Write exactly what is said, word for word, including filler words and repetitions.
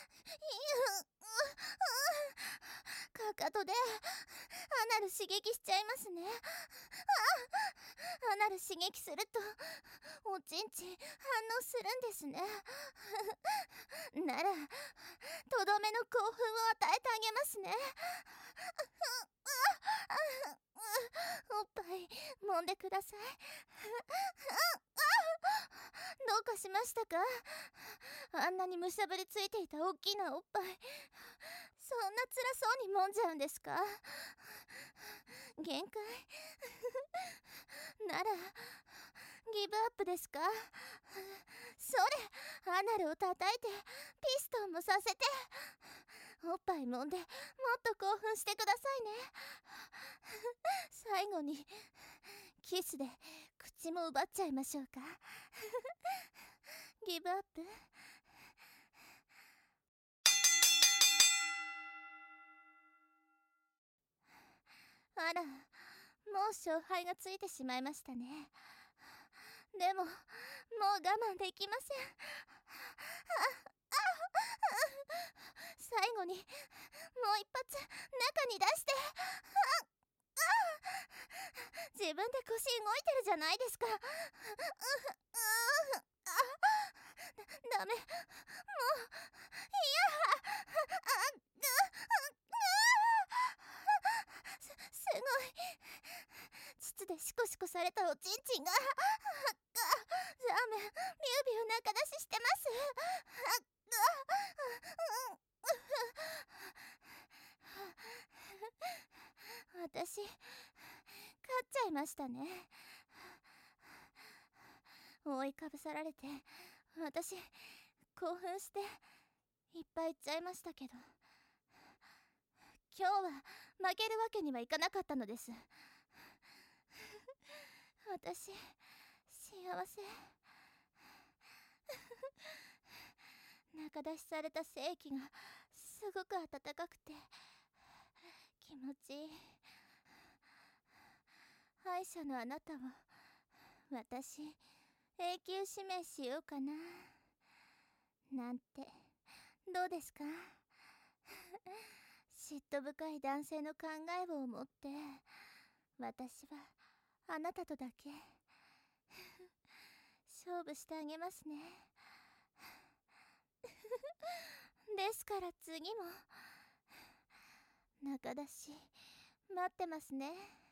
かかとでアナル刺激しちゃいますね。あアナル刺激するとおちんちん反応するんですね。ならとどめの興奮を与えてあげますね。おっぱい揉んでください。どうかしましたか？あんなにむしゃぶりついていた大きなおっぱい、そんな辛そうに揉んじゃうんですか？限界ならギブアップですか？それ、アナルを叩いてピストンもさせて、おっぱい揉んでもっと興奮してくださいね。最後にキスで口も奪っちゃいましょうか。ギブアップ。あら、もう勝敗がついてしまいましたね。でももう我慢できません。最後にもう一発中に出して。自分で腰動いてるじゃないですか。ダメ、もうすすごい膣でシコシコされたおちんちんがラーメンビュービュー中出ししてます。私勝っちゃいましたね。覆いかぶさられて私興奮していっぱいいっちゃいましたけど、今日は負けるわけにはいかなかったのです。私幸せ。中出しされた精液がすごく温かくて気持ちいい。歯医者のあなたを私永久指名しようかななんてどうですか？嫉妬深い男性の考えを持って私はあなたとだけ勝負してあげますね。ですから次も中出し待ってますね。